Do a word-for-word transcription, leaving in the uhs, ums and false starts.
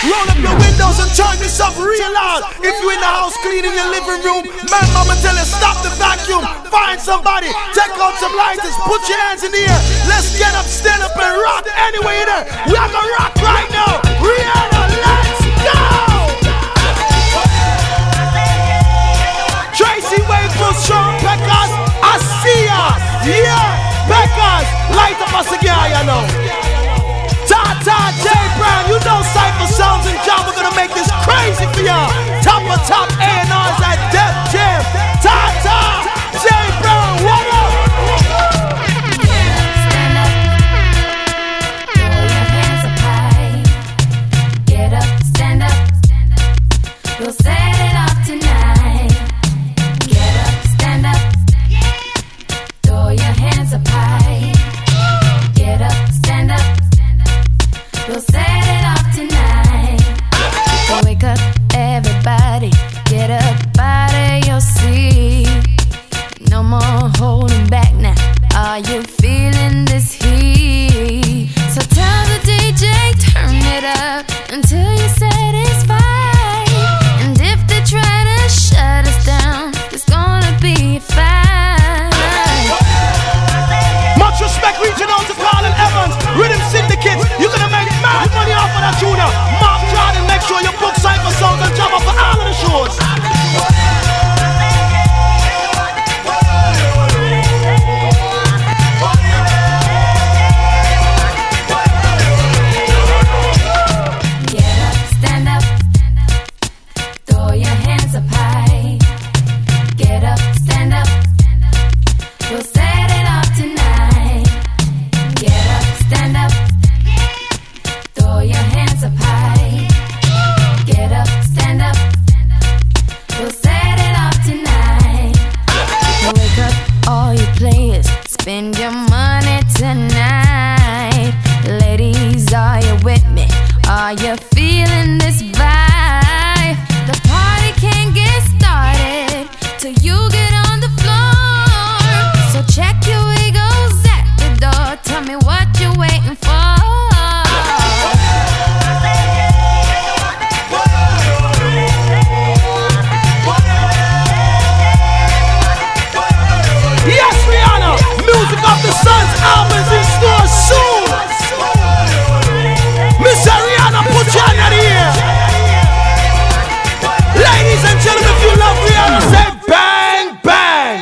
Roll up your windows and turn this up real loud. If you in the house cleaning your living room, man, mama tell you stop the vacuum. Find somebody, take out some lighters, put your hands in the air. Let's get up, stand up and rock anyway there. We are gonna rock right now. Rihanna, let's go. Tracy Wakefield, Sean Peckers, I see ya. Yeah, Peckers, light up a cigar, you know. Ta-ta, J Brown, you know Cypher Sounds and John, we're gonna make this crazy for y'all. Top of top A and R's at Def Jam. Ta-ta, J Brown, what up? Stand up, throw your hands up high. Get up, stand up, we'll set it off tonight. Get up, stand up, throw your hands up high. Get up, stand up, we'll set it off tonight. So wake up, everybody, get up out of your seat. No more holding back now. Are you feeling this heat? So tell the D J, turn it up until you're satisfied. And if they try to shut us down, it's gonna be fine. Much respect reaching out to Colin Evans, Rhythm Syndicate. You're gonna make mad money off of that tuna. Mark Jordan, make sure you book Cypher Sounds and Jam for all of the shows. Get up, stand up, throw your hands up high. Get up, stand up, we'll set it off tonight. Get up, stand up, throw your hands up high. Get up, stand up, we'll set it off tonight. Wake up, all you players, spend your money tonight. Ladies, are you with me? Are you